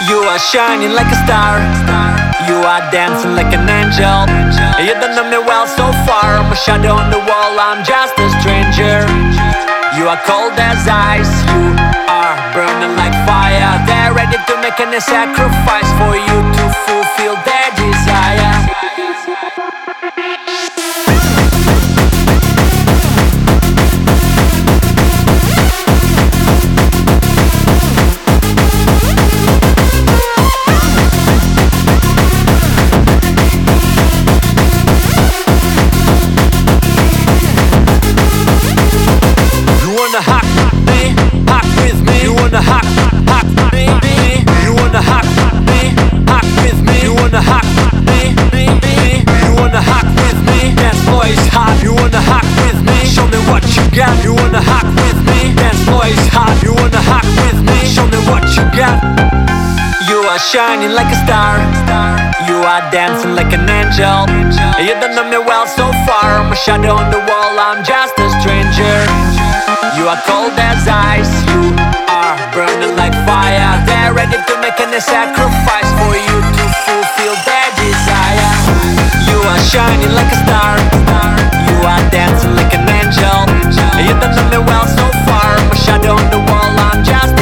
You are shining like a star. You are dancing like an angel. You don't know me well so far. I'm a shadow on the wall, I'm just a stranger. You are cold as ice. You are burning like fire. They're ready to make any sacrifice for you to fulfill their desire. You wanna hack with me? Dance floor is hot. You wanna hack with me? Show me what you got. You are shining like a star. You are dancing like an angel. You don't know me well so far. I'm a shadow on the wall, I'm just a stranger. You are cold as ice. You are burning like fire. They're ready to make any sacrifice for you to fulfill their desire. You are shining like a star. You are dancing like an angel. You don't know me well so far. I'm a shadow on the wall, I'm just